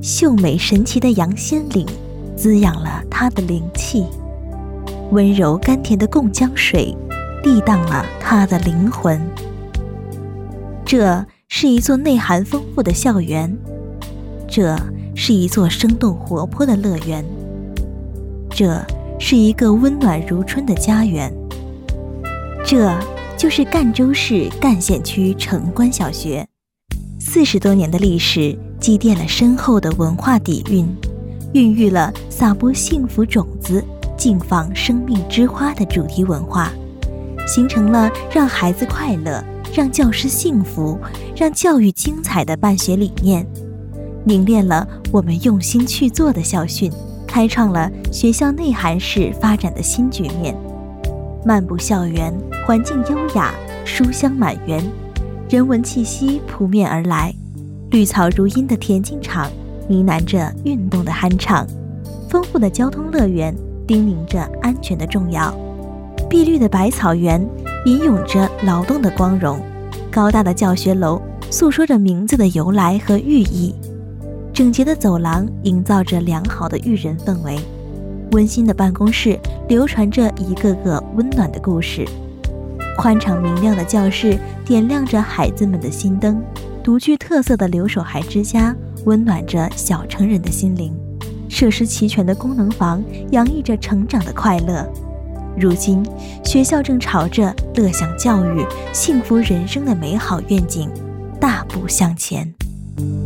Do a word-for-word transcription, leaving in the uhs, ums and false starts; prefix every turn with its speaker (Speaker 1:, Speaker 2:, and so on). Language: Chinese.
Speaker 1: 秀美神奇的杨仙岭滋养了他的灵气，温柔甘甜的贡江水涤荡了他的灵魂。这是一座内涵丰富的校园，这是一座生动活泼的乐园，这是一个温暖如春的家园。这就是赣州市赣县区城关小学，四十多年的历史积淀了深厚的文化底蕴，孕育了撒播幸福种子、敬放生命之花的主题文化，形成了让孩子快乐、让教师幸福、让教育精彩的办学理念，凝练了我们用心去做的校训，开创了学校内涵式发展的新局面。漫步校园，环境优雅，书香满园，人文气息扑面而来，绿草如茵的田径场呢喃着运动的酣畅，丰富的交通乐园叮咛着安全的重要，碧绿的百草园吟咏着劳动的光荣，高大的教学楼诉说着名字的由来和寓意，整洁的走廊营造着良好的育人氛围，温馨的办公室流传着一个个温暖的故事，宽敞明亮的教室点亮着孩子们的心灯，独具特色的留守孩之家温暖着小成人的心灵，设施齐全的功能房洋溢着成长的快乐。如今，学校正朝着乐享教育、幸福人生的美好愿景大步向前。